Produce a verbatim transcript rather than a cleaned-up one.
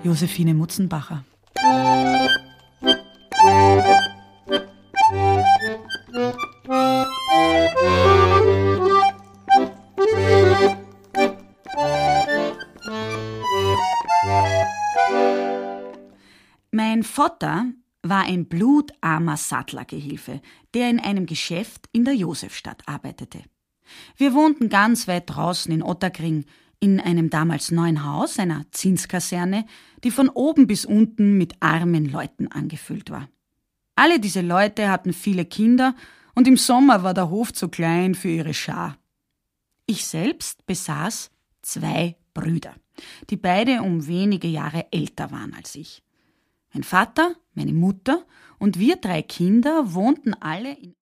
Josephine Mutzenbacher. Mein Vater war ein blutarmer Sattlergehilfe, der in einem Geschäft in der Josefstadt arbeitete. Wir wohnten ganz weit draußen in Ottakring, in einem damals neuen Haus, einer Zinskaserne, die von oben bis unten mit armen Leuten angefüllt war. Alle diese Leute hatten viele Kinder und im Sommer war der Hof zu klein für ihre Schar. Ich selbst besaß zwei Brüder, die beide um wenige Jahre älter waren als ich. Mein Vater, meine Mutter und wir drei Kinder wohnten alle in